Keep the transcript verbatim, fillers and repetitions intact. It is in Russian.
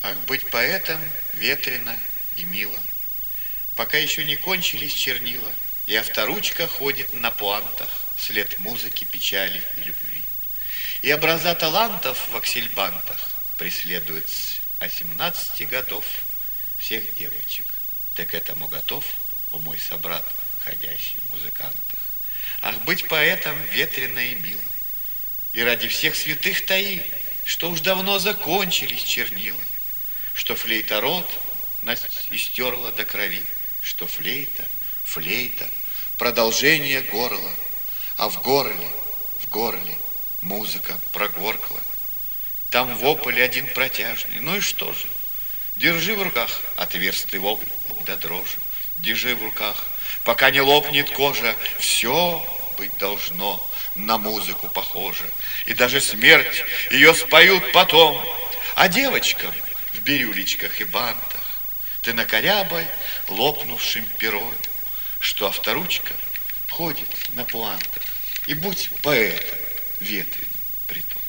Ах, быть поэтом ветрено и мило, пока еще не кончились чернила, и авторучка ходит на пуантах вслед музыки, печали и любви. И образа талантов в аксельбантах преследует с осемнадцати годов всех девочек. Ты к этому готов, о мой собрат, ходящий в музыкантах? Ах, быть поэтом ветрено и мило, и ради всех святых таи, что уж давно закончились чернила, что флейта рот нас истерла до крови, что флейта, флейта, продолжение горла, а в горле, в горле музыка прогоркла. Там вопль один протяжный, ну и что же? Держи в руках отверстый вопль до дрожи, держи в руках, пока не лопнет кожа, все быть должно на музыку похоже, и даже смерть ее споют потом. А девочкам в бирюлечках и бантах ты накорябай лопнувшим пером, что авторучка ходит на пуантах, и будь поэтом ветреным притом.